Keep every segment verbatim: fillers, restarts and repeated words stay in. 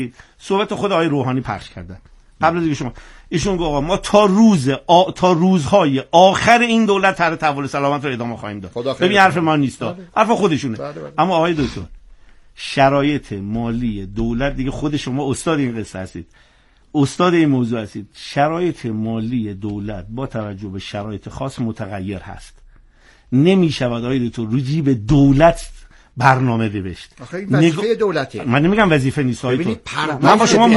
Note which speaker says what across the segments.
Speaker 1: صحبت خود آقای روحانی پخش کردن قبل از اینکه شما ایشون گفت آقا ما تا روز آ... تا روزهای آخر این دولت طرح تحول سلامت رو ادامه خواهیم داد. ببین حرف ما نیست، حرف خودشونه. بله بله. اما آقای دکتر شرایط مالی دولت دیگه، خود شما استاد این قصه هستید، استاد این موضوع هستید. شرایط مالی دولت با توجه به شرایط خاص متغیر هست. نمی شود آقای دکتر روجی به دولت برنامه نوشت.
Speaker 2: آخه این وظیفه نگ... دولته.
Speaker 1: من نمیگم وظیفه نیست آقای دکتر. من با شما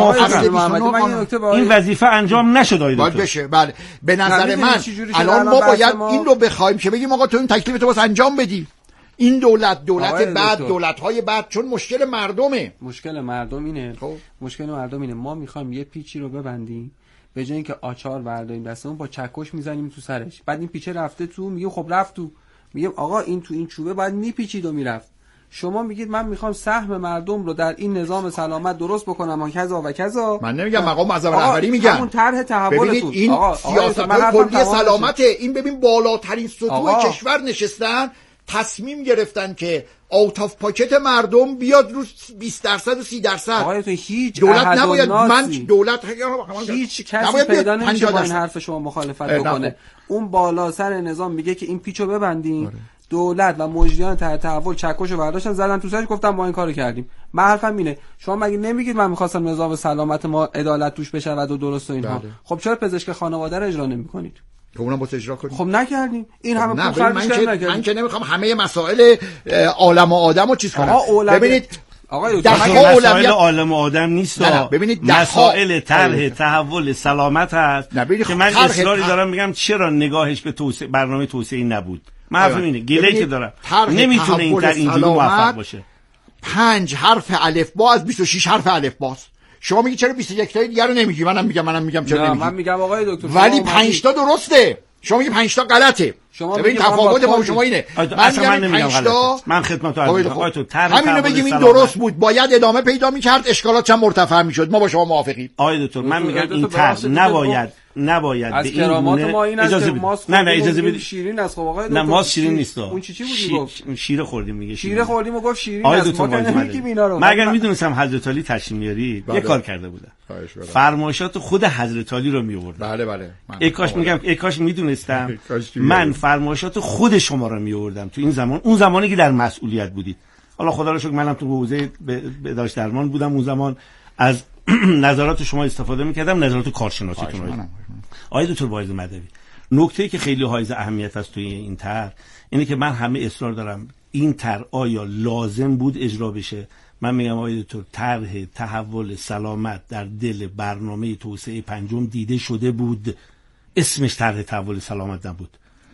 Speaker 1: موافقم. این وظیفه انجام نشد آقای دکتر.
Speaker 2: بشه. بله. به نظر من الان ما باید ما... این رو بخوایم که بگیم آقا تو این تکلیف تو واسه انجام بدی. این دولت دولت بعد دولت‌های بعد، چون مشکل مردمه.
Speaker 3: مشکل مردم اینه. خب مشکل مردم اینه ما می‌خوایم یه پیچی رو ببندیم، به جای اینکه آچار برداریم دستمون با چکش میزنیم تو سرش. بعد این پیچه رفته تو، میگیم خب رفت تو. میگیم آقا این تو این چوبه باید میپیچید و میرفت. شما میگید من میخوام سهم مردم رو در این نظام سلامت درست بکنم و کذا و کذا.
Speaker 2: من نمیگم مقام معظم رهبری میگم.
Speaker 3: همون طرح تحولتون.
Speaker 2: این سیاست کلی سلامته. این ببین بالاترین سطوح کشور نشستن تصمیم گرفتن که آوت آف پاکت مردم بیاد رو بیست درصد و سی درصد.
Speaker 3: آقای تو هیچ
Speaker 2: دولت نباید من دولت
Speaker 3: هیچ کسی پیدا نمیشه با این حرف شما مخالفت بکنه. اون بالا سر نظام میگه که این پیچو ببندیم. دولت و مجریان تحت تحول چکشو برداشتن زدن تو سرش، گفتم ما این کارو کردیم. من حرفم اینه، شما مگه نمیگید من می‌خواستم نظام سلامت ما عدالت توش بشه و درست و اینها؟ بله. خب چرا پزشک خانواده رو اجرا نمی‌کنید؟
Speaker 2: خب اونم با اجرا کنید.
Speaker 3: خب نکردیم. این همه پول خرج
Speaker 2: کردیم. من که نمیخوام همه مسائل عالم و آدم رو چیز کنم. ببینید
Speaker 1: آقای دکتر مسائل عالم و آدم نیست.
Speaker 2: ببینید
Speaker 1: مسائل طرح تحول سلامت هست که من اصراری دارم میگم چرا نگاهش به توسعه برنامه توسعه نبود. من حرفم اینه، گله‌ای که دارم نمیتونه این تر اینجوری موفق باشه.
Speaker 2: پنج حرف الف با از بیست و شش حرف الف باست. شما میگی چرا بیست و یک تا دیگه رو نمیگی؟ منم میگم منم میگم چرا نمیگی؟
Speaker 3: من میگم آقای دکتر
Speaker 2: ولی پنج تا درسته. شما میگی پنج تا غلطه. ببین تفاوت با شما اینه.
Speaker 1: من من نمیگم غلطه. من خدمت آقای تو طرح
Speaker 2: همینو بگیم این درست بود، باید ادامه پیدا میکرد، اشکالات چند مرتفع میشد. ما با شما موافقیم.
Speaker 1: آقای دکتر من میگم این طرح نباید نباید
Speaker 3: از کرامات ما این است که ماست.
Speaker 1: نه نه اجازه بدید.
Speaker 3: شیرین است. خب آقای دکتر
Speaker 1: نه ماست شیرین نیست.
Speaker 3: اون چی چی بودی گفت؟
Speaker 1: شیر خوردیم میگه.
Speaker 3: شیر خوردیم و گفت شیرین است. ما نمیگیم اینا رو.
Speaker 1: من اگر میدونستم حضرت علی تشریف میاری یه کار کرده بودم. فرمایشات خود حضرت علی رو میآوردم.
Speaker 2: بله بله.
Speaker 1: ای کاش میگم ای کاش میدونستم. من فرمایشات خود شما رو میآوردم تو این زمان، اون زمانی که در مسئولیت بودید. حالا خدا رو شکر منم تو حوزه بهداشت درمان بودم اون زمان، از نظرات شما استفاده میکردم، نظرات کارشناسیتون رو. آقای دکتر واعظ مدوی، نکته‌ای که خیلی حائز اهمیت است توی این طرح اینه که من همه اصرار دارم این طرح آیا لازم بود اجرا بشه. من میگم آقای دکتر طرح تحول سلامت در دل برنامه توسعه پنجم دیده شده بود. اسمش طرح تحول سلامت نبود،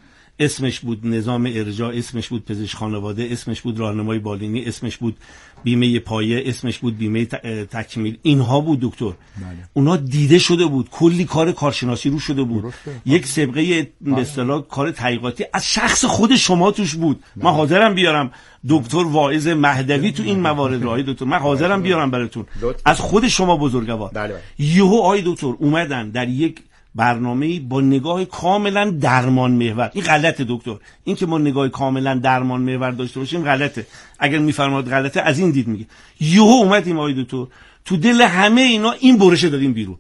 Speaker 1: اسمش بود نظام ارجاع، اسمش بود پزشک خانواده، اسمش بود راهنمای بالینی، اسمش بود بیمه پایه، اسمش بود بیمه تکمیل. اینها بود دکتر. بله. اونا دیده شده بود، کلی کار کارشناسی رو شده بود. برسته. یک سابقه به اصطلاح کار تحقیقاتی از شخص خود شما توش بود. بله. من حاضرم بیارم دکتر واعظ مهدوی تو این موارد راهی دکتر، من حاضرم بیارم براتون از خود شما بزرگوار.
Speaker 2: بله.
Speaker 1: یهو آی دکتر اومدن در یک برنامه‌ای با نگاه کاملا درمان محور. این غلطه دکتر، این که ما نگاه کاملا درمان محور داشته باشیم غلطه. اگر میفرماد غلطه از این دید میگه. یهو اومدیم آقای دکتر تو دل همه اینا این برشه دادیم بیرون،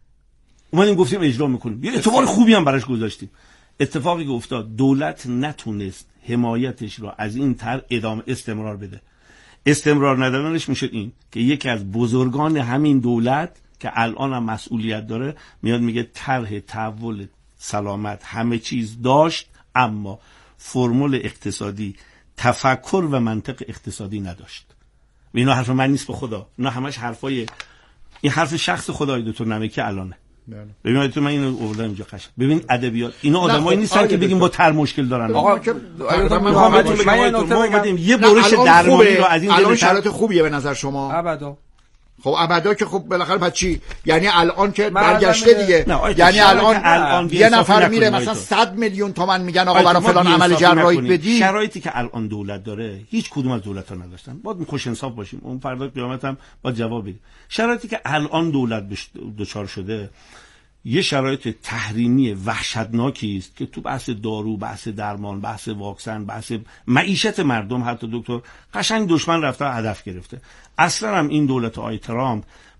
Speaker 1: اومدیم گفتیم اجرا میکنیم، یه اعتبار خوبی هم براش گذاشتیم. اتفاقی که افتاد دولت نتونست حمایتش رو از این طرح ادامه استمرار بده. استمرار ندادنش میشد این که یکی از بزرگان همین دولت که الان هم مسئولیت داره میاد میگه طرح تحول سلامت همه چیز داشت اما فرمول اقتصادی، تفکر و منطق اقتصادی نداشت. اینا حرف من نیست به خدا، اینا همش حرفای این حرف شخص خدای دکتر نمکی الانه. ببینید تو من اینو آوردم اینجا قشنگ. ببین ادبیات اینا آدمایی نیستن که بگیم با تر مشکل دارن.
Speaker 2: آقا
Speaker 1: ما اومدیم یه برش درمانی رو از این
Speaker 2: الان شرایط خوبیه به نظر شما؟
Speaker 3: ابدا.
Speaker 2: خب ابدا که خب بالاخره بعد چی؟ یعنی الان که برگشته دیگه، یعنی الان الان یه نفر میره مثلا صد میلیون تومان میگن آقا برای فلان عمل جراحی بدی.
Speaker 1: شرایطی که الان دولت داره هیچ کدوم از دولت‌ها نداشتن. باید خوش انصاف باشیم، اون فردا قیامت هم باید جواب بدیم. شرایطی که الان دولت دچار شده یه شرایط تحریمی وحشتناکی است که تو بحث دارو، بحث درمان، بحث واکسن، بحث معیشت مردم حتی دکتر قشنگ دشمن رفته هدف گرفته. اصلا هم این دولت آقای ترامپ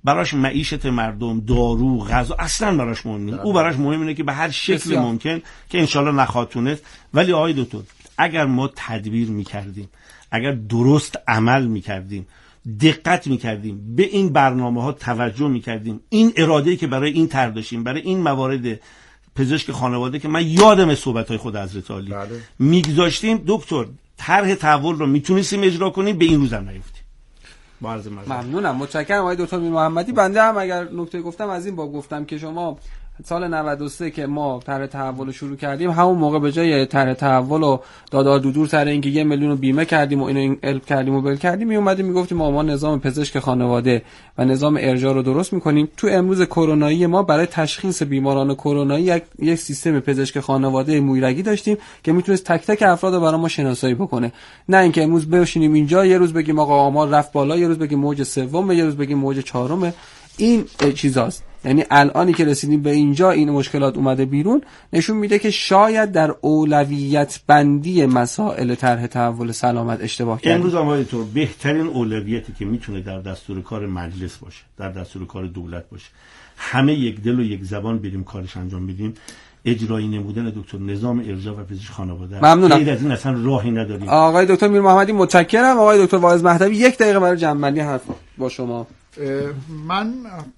Speaker 1: براش معیشت مردم، دارو، غذا اصلا براش مهم نیست. او براش مهم اینه که به هر شکل بسیار. ممکن که انشالله نخواهد تونست. ولی آقای دکتر اگر ما تدبیر میکردیم، اگر درست عمل میکردیم، دقت میکردیم، به این برنامه ها توجه میکردیم، این اراده‌ای که برای این طرح داشتیم، برای این موارد پزشک خانواده که من یادم صحبت‌های خود حضرت عالی میگذاشتیم، دکتر طرح تحول رو میتونستیم اجرا کنیم، به این روز هم نیفتیم.
Speaker 3: ممنونم، متشکرم آقای دکتر میر محمدی. بنده هم اگر نکته گفتم از این باب گفتم که شما سال نود و سه که ما طرح تحول شروع کردیم، همون موقع به جای طرح تحول و دادار دودور سر اینکه یه میلیون رو بیمه کردیم و اینو الپ کردیم و بل کردیم، می اومدیم میگفتیم ما ما نظام پزشک خانواده و نظام ارجاع رو درست میکنیم. تو امروز کرونایی ما برای تشخیص بیماران کرونایی یک یک سیستم پزشک خانواده مویرگی داشتیم که میتونست تک تک افراد رو برای ما شناسایی بکنه. نه اینکه امروز بشینیم اینجا یه روز بگیم آقا آمار رفت بالا، یه روز بگیم موج سوم، یه روز بگیم موج چهارم. این چیزاست. یعنی الانی که رسیدیم به اینجا این مشکلات اومده بیرون، نشون میده که شاید در اولویت بندی مسائل طرح تحول سلامت اشتباه کردیم.
Speaker 1: امروز آقای دکتر بهترین اولویتی که میتونه در دستور کار مجلس باشه، در دستور کار دولت باشه، همه یک دل و یک زبان بریم کارش انجام بدیم، اجرایی نمودن دکتر نظام ارجاع و پزشکی خانواده.
Speaker 3: ممنونم.
Speaker 1: غیر از این اصلا راهی نداریم.
Speaker 3: آقای دکتر میر محمدی متشکرم. آقای دکتر واعظ مهدوی یک دقیقه برای جمع‌بندی حرف با شما.
Speaker 2: من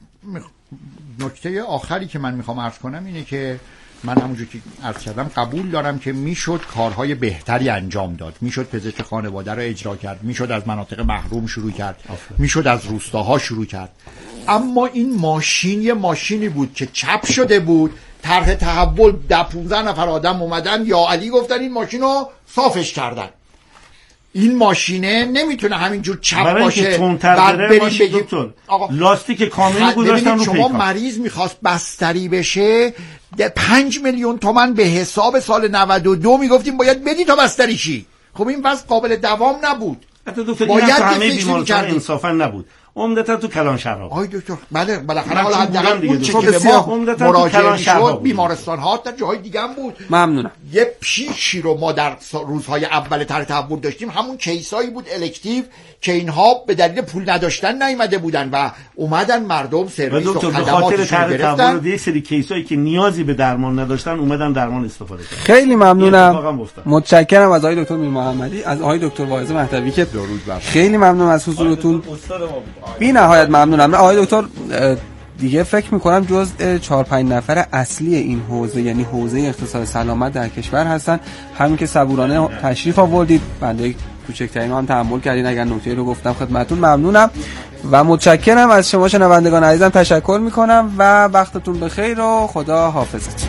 Speaker 2: نکته آخری که من میخوام عرض کنم اینه که من همونجور که عرض کردم قبول دارم که میشد کارهای بهتری انجام داد، میشد پزشک خانواده رو اجرا کرد، میشد از مناطق محروم شروع کرد، میشد از روستاها شروع کرد. اما این ماشین یه ماشینی بود که چپ شده بود، طرح تحول ده پونزده نفر آدم اومدن یا علی گفتن این ماشین رو صافش کردن. این ماشینه نمیتونه همینجور چپ باشه بعد بریم بگیم
Speaker 1: لاستیک کاملی گذاشتن رو
Speaker 2: شما پیکا. مریض میخواست بستری بشه پنج میلیون تومن به حساب سال نود و دو میگفتیم باید بدی تا بستری شی. خب این وضع قابل دوام نبود.
Speaker 1: باید همه بیمارستان انصافا نبود، عمدتا تو کلان شهرها.
Speaker 2: آی دکتر بله بالاخره حالا حداقل اون چیزی که به ما مراجعه میشد بیمارستان ها در جاهای دیگه هم بود.
Speaker 3: ممنونم.
Speaker 2: یه پیشی رو ما در روزهای اول طرح تحول داشتیم، همون کیسایی بود الکتیو که اینها به دلیل پول نداشتن نیامده بودن و اومدن مردم سرویس و خدماتشون گرفتن.
Speaker 1: یه سری کیسایی که نیازی به درمان نداشتن اومدن درمان استفاده کردن.
Speaker 3: خیلی ممنونم، متشکرم از آقای دکتر میر محمدی، از آقای دکتر واعظ مهدوی که خیلی ممنونم از حضورتون. بی نهایت ممنونم. آقای دکتر دیگه فکر میکنم جز چهار پنج نفر اصلی این حوزه یعنی حوزه اقتصاد سلامت در کشور هستن. همین که صبورانه تشریف آوردید، بنده کوچکترین هم تحمل کردین اگر نکته رو گفتم خدمتتون. ممنونم و متشکرم از شما شنوندگان عزیزم، تشکر میکنم و وقتتون بخیر و خدا حافظتون.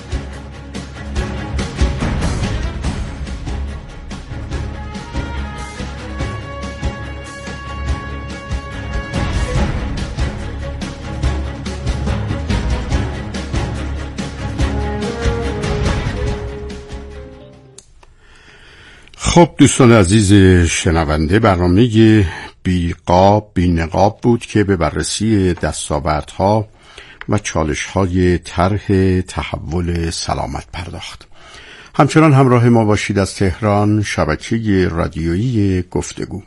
Speaker 4: خب دوستان عزیز شنونده، برنامه بی قاب بی نقاب بود که به بررسی دستاوردها و چالش‌های طرح تحول سلامت پرداخت. همچنان همراه ما باشید از تهران، شبکه رادیویی گفتگو.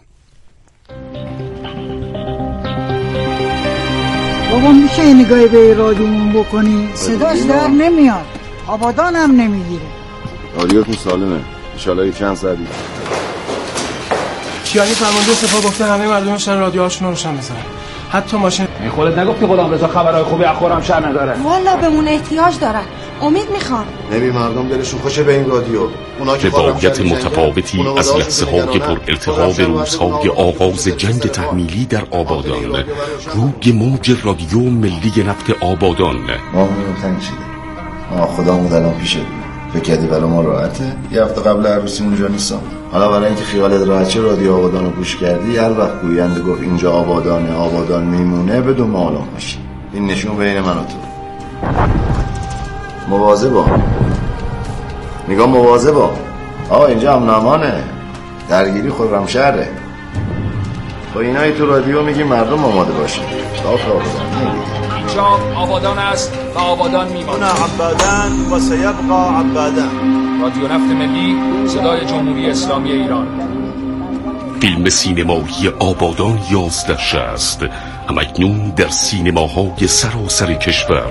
Speaker 5: بابا میشه این نگاهی به رادیومون بکنی؟ صداش در نمیاد، آبادان هم نمیگیره.
Speaker 6: رادیوتون سالمه، انشالله چند ساعتی
Speaker 7: کیانی فرمانده سپاه گفته همه مردمشن رادیوهاشون رو روشن بذارن، حتی ماشین.
Speaker 8: این خودت نگفتی غلام رضا خبرهای خوبی از خرمشهر نداره؟
Speaker 9: والا بهمون احتیاج دارن، امید میخوان.
Speaker 6: نبی مردم دلشون خوشه به این رادیو. اونا که
Speaker 10: روایت متفاوتی از لحظه های پر التهاب روزهای آغاز جنگ تحمیلی در آبادان، روی موج رادیو ملی نفت آبادان.
Speaker 6: ما همون تنگ شده، ما خدامون الان پیشه فکر کردی برای ما راحته؟ یه هفته قبل عروسی اونجا نیستم، حالا برای اینکه خیالت راحت رادیو آبادان رو گوش کردی، هر وقت گوینده گفت اینجا آبادانه، آبادان میمونه، بدون معلوم باشی. این نشون بین من و تو. مواظبا، میگم مواظبا. آقا اینجا هم نامانه، درگیری خرمشهره. با اینایی تو رادیو میگی مردم آماده باشه. صاف آبادان نمیگی.
Speaker 8: اینجا آبادان است و آبادان میماند.
Speaker 11: عبادان و سیبقا عبادان.
Speaker 8: رادیو نفت ملی، صدای جمهوری اسلامی ایران.
Speaker 10: فیلم سینمایی آبادان یازده شصت همکنون در سینماهای سراسر کشور.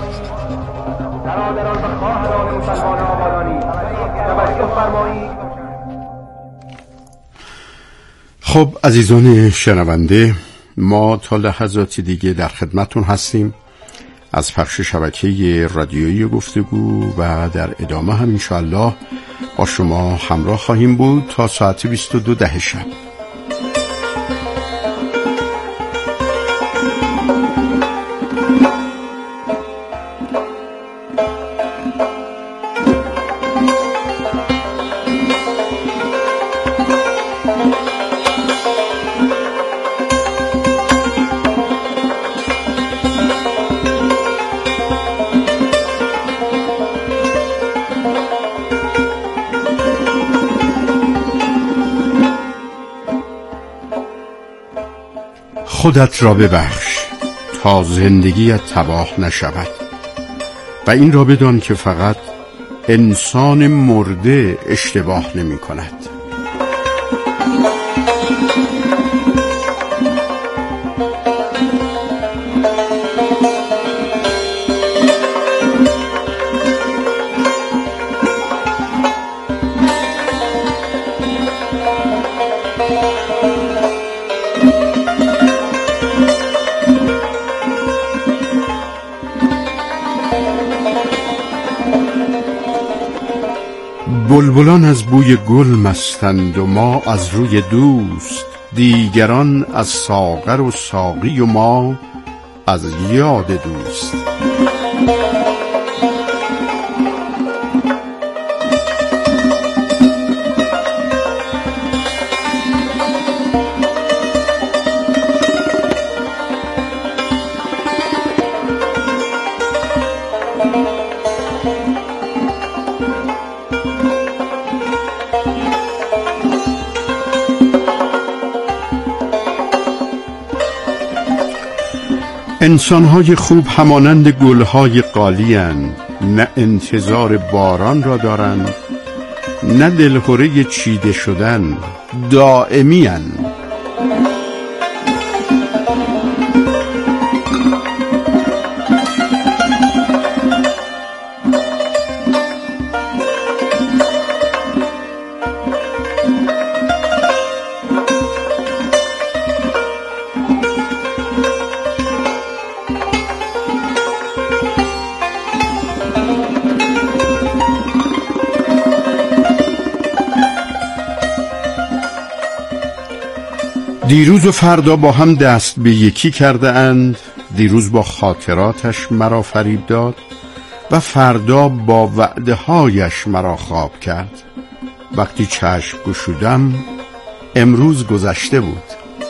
Speaker 4: خب عزیزان شنونده، ما تا لحظاتی دیگه در خدمتون هستیم از پخش شبکه رادیویی گفتگو و در ادامه هم انشاءالله با شما همراه خواهیم بود تا ساعت بیست و دو ده شب. خودت را ببخش تا زندگیت تباه نشود و این را بدان که فقط انسان مرده اشتباه نمی کند. بلبلان از بوی گل مستند و ما از روی دوست، دیگران از ساغر و ساقی و ما از یاد دوست. انسان‌های خوب همانند گل‌های قالی‌اند، نه انتظار باران را دارند، نه دلهره چیده شدن، دائمی‌اند. دیروز و فردا با هم دست به یکی کرده اند. دیروز با خاطراتش مرا فریب داد و فردا با وعده هایش مرا خواب کرد. وقتی چشم گشودم امروز گذشته بود.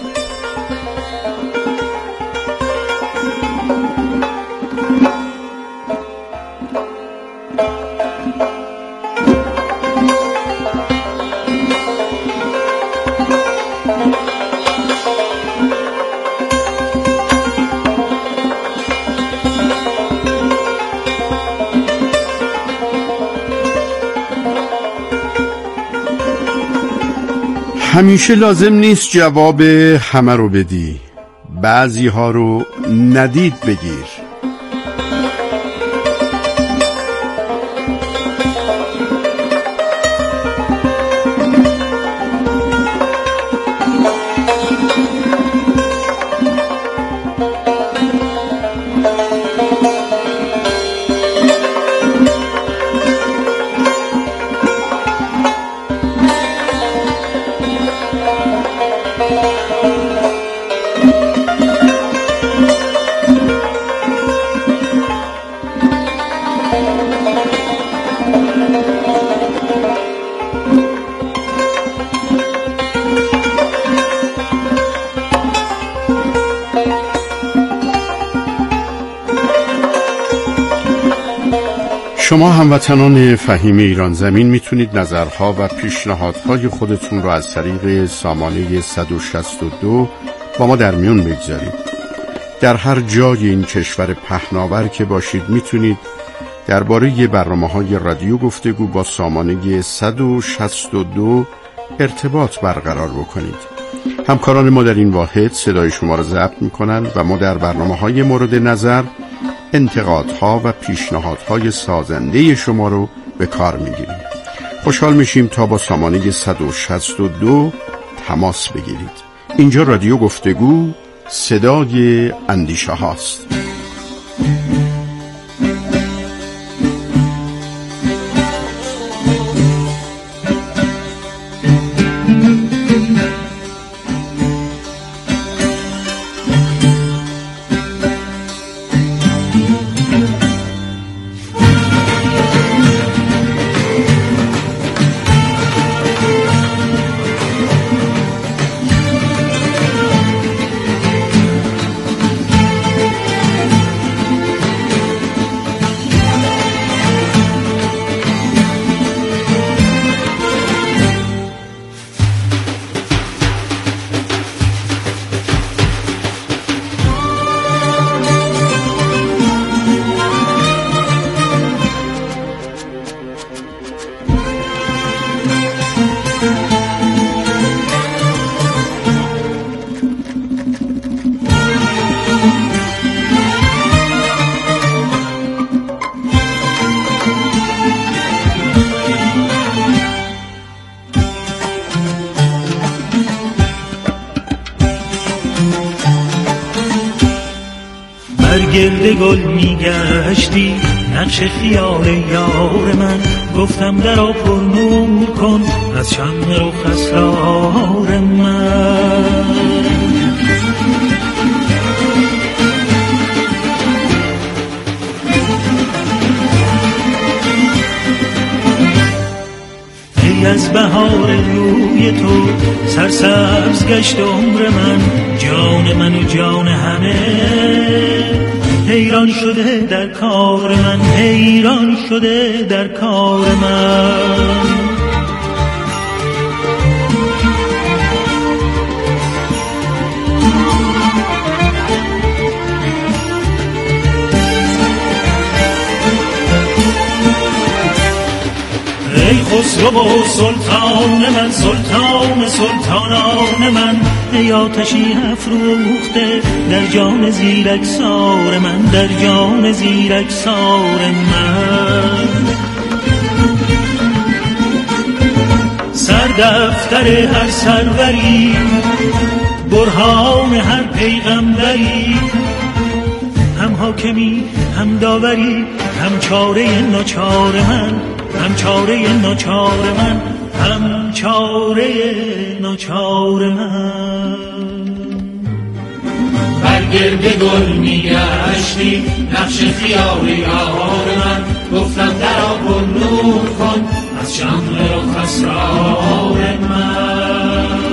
Speaker 4: همیشه لازم نیست جواب همه رو بدی، بعضی ها رو ندید بگیر. شما هموطنان فهیم ایران زمین میتونید نظرها و پیشنهادهای خودتون رو از طریق سامانه صد و شصت و دو با ما در میون بگذارید. در هر جای این کشور پهناور که باشید میتونید درباره برنامه‌های رادیو گفتگو با سامانه صد و شصت و دو ارتباط برقرار بکنید. همکاران ما در این واحد صدای شما را ضبط می‌کنند و ما در برنامه‌های مورد نظر انتقادها و پیشنهادهای سازنده شما رو به کار می‌گیریم. خوشحال میشیم تا با سامانه صد و شصت و دو تماس بگیرید. اینجا رادیو گفتگو، صدای اندیشه هاست.
Speaker 12: گرد گل میگشتی نقش خیال یار من، گفتم درا پر نور کن از شمع رخ اسرار من. ای از بهار روی تو سرسبز گشت عمر من، جان من و جان همه حیران شده در کار من، حیران شده در کار من. ای خسرو و سلطان من، سلطان سلطانان من، ای آتشی افروخته در جان زیرکسار من، در جان زیرکسار من. سر دفتر هر سروری، برهان هر پیغمبری، هم حاکمی هم داوری، هم چاره ناچار من، هم چاره ناچار من، هم چاره ناچار من. برگرد گل میگشتی نقش خیال یار من، گفتم درا پر نور کن از شمع رخ اسرار من.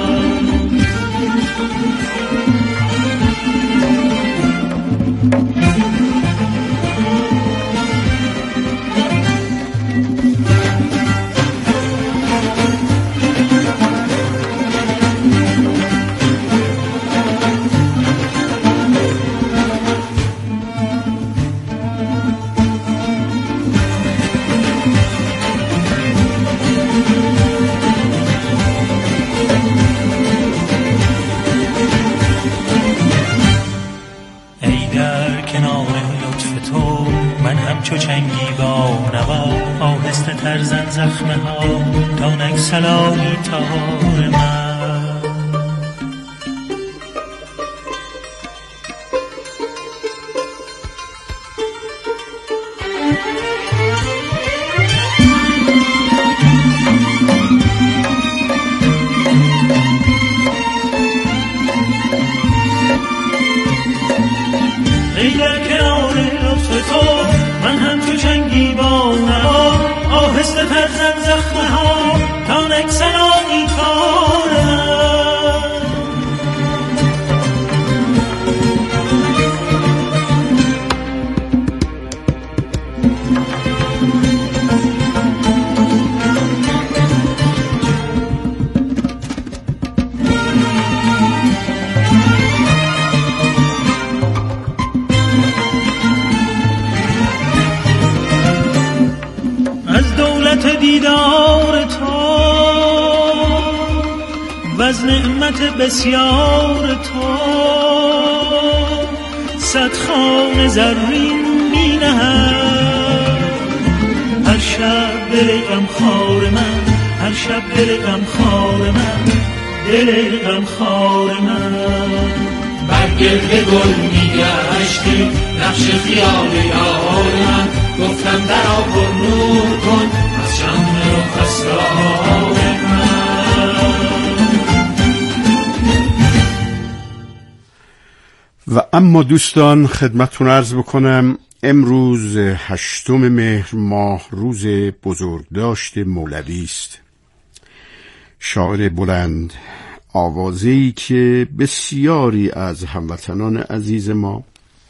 Speaker 12: چو چنگی با نوا آهسته تر زن زخمه ها تا نگسلانی تار من. ای در کنار لطف تو من هم تو چنگی با نوا آهسته تر زن زخمه ها تا نگسلانی کار من. دیدار تو از نعمت بسیار تو صد خوان زرین می نهد. هر شب دل غم خوار من، هر شب دل غم خوار من، دل غم خوار من.
Speaker 13: برگرد گل میگشتی نقش خیال یار من، گفتم درا پر نور کن از شمع و خسرار من.
Speaker 4: و اما دوستان خدمتتون عرض بکنم امروز هشتم مهر ماه روز بزرگداشت مولوی است. شاعر بلند آوازه‌ای که بسیاری از هموطنان عزیز ما،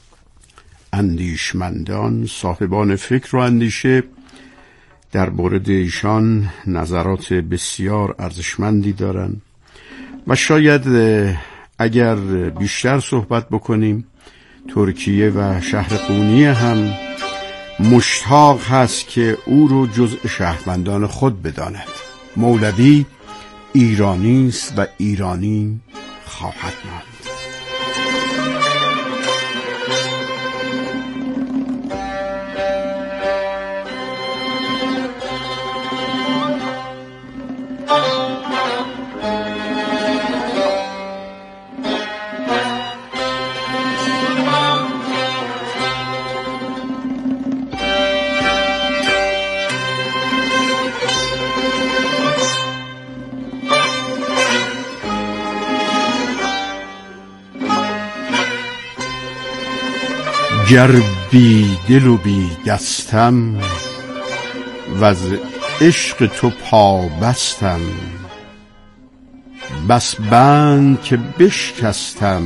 Speaker 4: اندیشمندان، صاحبان فکر و اندیشه در مورد ایشان نظرات بسیار ارزشمندی دارند و شاید اگر بیشتر صحبت بکنیم ترکیه و شهر قونیه هم مشتاق هست که او رو جزء شهروندان خود بداند. مولوی ایرانی است و ایرانی خواهد ماند. گر بی دل و بی دستم وز عشق تو پا بستم، بس بند که بشکستم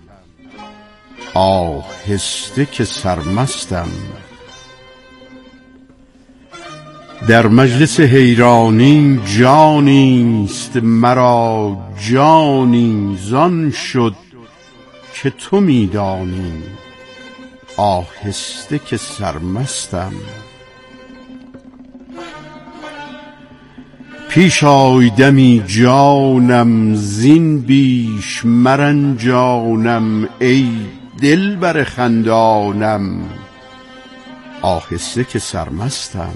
Speaker 4: آهسته که سرمستم. در مجلس حیرانی جانیست مرا جانی، زان شد که تو میدانی آهسته که سرمستم. پیش آی دمی جانم زین بیش مرنجانم، ای دلبر خندانم آهسته که سرمستم.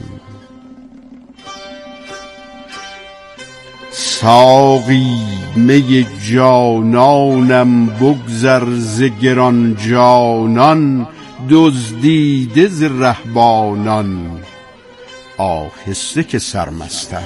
Speaker 4: ساقی می جانانم بگذر ز گران جانان، دزدیده ز رهبانان آهسته که سرمستم.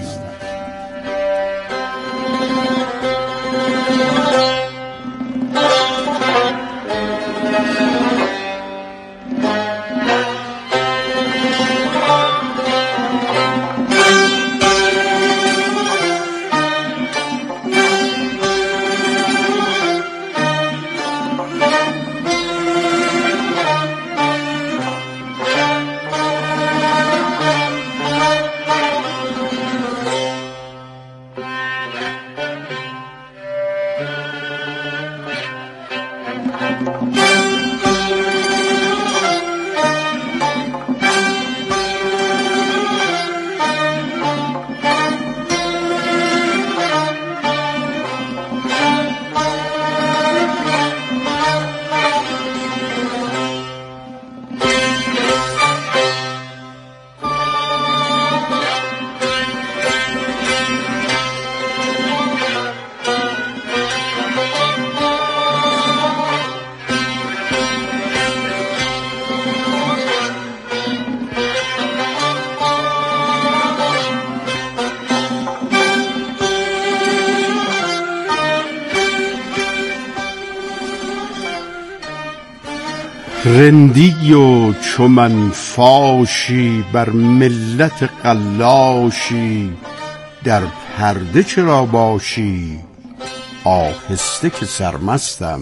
Speaker 4: رندی و چو من فاشی بر ملت قلاشی، در پرده چرا باشی آهسته که سرمستم.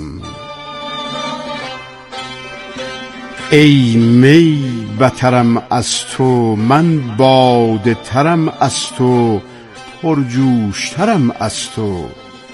Speaker 4: ای می بترم از تو من باده ترم از تو، پرجوشترم از تو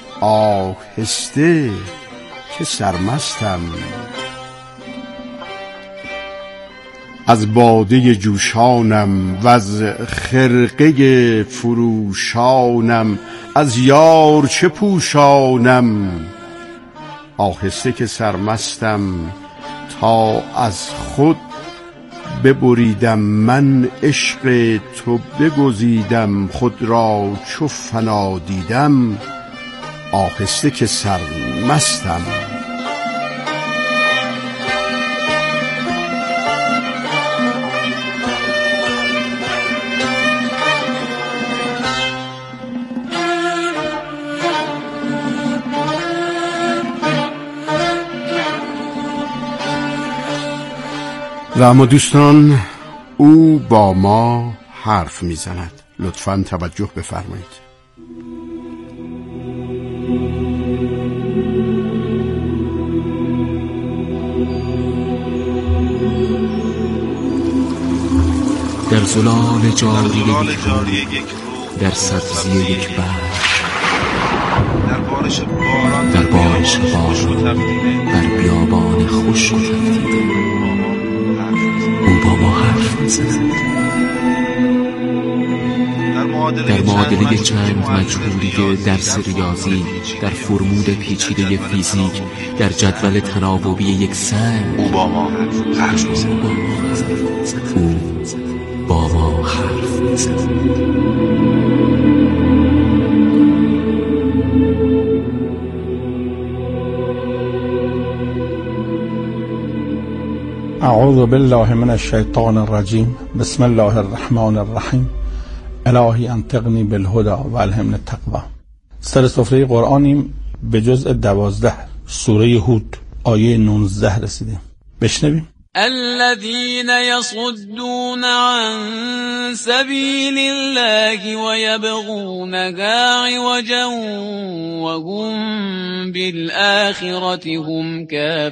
Speaker 4: آهسته که سرمستم. از باده جوشانم و از خرقه فروشانم، از یار چه پوشانم. آهسته که سرمستم تا از خود ببریدم، من عشق تو بگزیدم. خود را چو فنا دیدم، آهسته که سرمستم. و اما دوستان، او با ما حرف میزند. لطفاً توجه بفرمایید.
Speaker 14: در زلال جاری یک رو، در سبزی یک بحر، در بارش باران، در بارش باران، در بیابان خشک و تفریده، او با ما حرف میزند. در معادله چند مجهولی درس ریاضی، در فرمول پیچیده فیزیک، در جدول تناوبی یک سنگ، او با ما حرف میزند. او با ما حرف میزند.
Speaker 15: اعوذ بالله من الشیطان الرجیم. بسم الله الرحمن الرحیم. الهی انطقنی بالهدى و الهمنی التقوی. سر سفره قرآنیم، به جزء دوازده سوره هود آیه نوزده رسیدیم. بشنویم.
Speaker 16: الذين يصدون عن سبيل الله ويبغونها عوجا وهم بالآخرة هم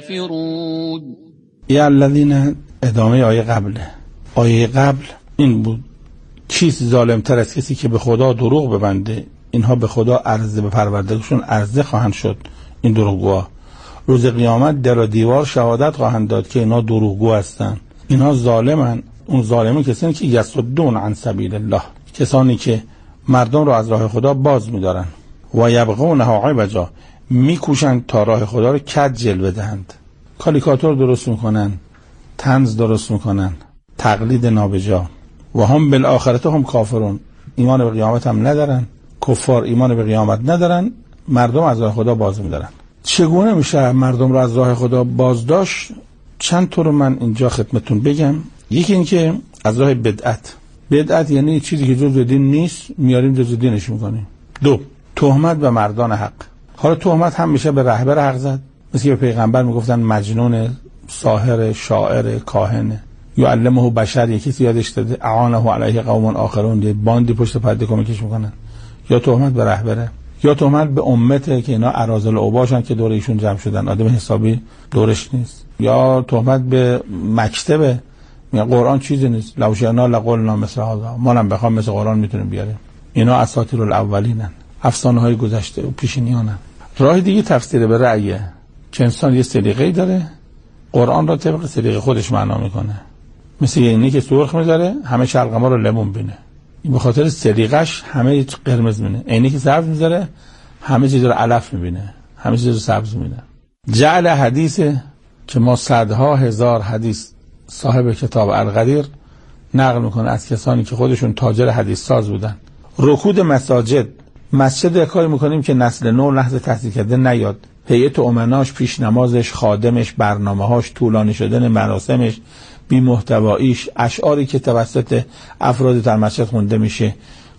Speaker 16: كافرون.
Speaker 15: یا الذین، ادامه آیه قبله. آیه قبل این بود: کیست ظالمتر از کسی که به خدا دروغ ببنده؟ اینها به خدا عرضه، به پروردگارشون عرضه خواهند شد. این دروغگوها روز قیامت در و دیوار شهادت خواهند داد که اینها دروغگو هستند. اینها ظالمن. اون ظالمین کسانی که یصدون عن سبیل الله، کسانی که مردم رو از راه خدا باز می‌دارن. و یبغونها عوجا، میکوشند تا راه خدا رو کج جلوه دهند. کاریکاتور درست میکنن، طنز درست میکنن، تقلید نابجا. و هم بالآخرت هم کافرون، ایمان به قیامت هم ندارن. کفار ایمان به قیامت ندارن، مردم از راه خدا باز میدارن. چگونه میشه مردم رو از راه خدا باز داشت؟ چند طور من اینجا خدمتون بگم. یکی این که از راه بدعت. بدعت یعنی چیزی که جزء دین نیست میاریم جزء دینش میکنیم. دو، تهمت به مردان حق. حالا تهمت هم میشه به رهبر حق زد، مثل که به پیغمبر میگفتن مجنون، ساحر، شاعر، کاهن. یعلمه بشر، یکی یادش داده، اعانه علیه قوم آخرون، یه باندی پشت پرده کمکش میکنن. یا تهمت به رهبره، یا تهمت به امته که اینا اراذل اوباشن که دور ایشون جمع شدن، آدم حسابی دورش نیست. یا تهمت به مکتبه، میگه قرآن چیزی نیست، لو شئنا لقلنا مثل هذا، ما هم بخوام مثل قرآن میتونیم بیاریم. اینا اساطیر الاولینن، افسانه های گذشته و پیشینیانن. راه دیگه تفسیر به رأیه که انسان یه سلیقه‌ای داره، قرآن را طبق سلیقه خودش معنا میکنه. مثل اینی که سرخ میذاره همه شلغما رو لیمون بینه، این به خاطر سلیقش همه قرمز میبینه. اینی که سبز میذاره همه چیز رو علف میبینه، همه چیز رو سبز میبینه. جعل حدیث که ما صدها هزار حدیث صاحب کتاب القدیر نقل میکنه از کسانی که خودشون تاجر حدیث ساز بودن. رکود مساجد، مسجد کاری میکنیم که نسل نو لحظه تحصیل کرده نیاد. هیئت امناش، پیش نمازش، خادمش، برنامه‌هاش، طولانی شدن مراسمش، بی محتواییش، اشعاری که توسط افراد در مسجد خونده میشه،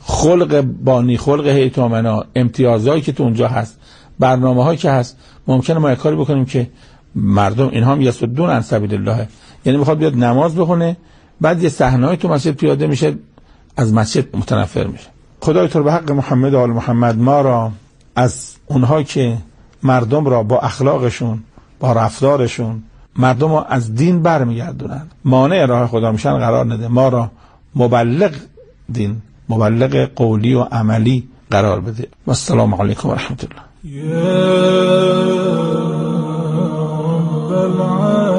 Speaker 15: خلق بانی، خلق هیئت امنا، امتیازایی که تو اونجا هست، برنامه‌هایی که هست. ممکنه ما کاری بکنیم که مردم اینها هم یصدون عن سبیل الله، یعنی میخواد بیاد نماز بخونه، بعد یه صحنه‌ای تو مسجد پیاده میشه، از مسجد متنفر میشه. خدای تو به حق محمد و آل محمد ما را از اونها که مردم را با اخلاقشون، با رفتارشون مردم را از دین برمیگردونن، مانع راه خدا میشن قرار نده. ما را مبلغ دین، مبلغ قولی و عملی قرار بده. و السلام علیکم و رحمت الله.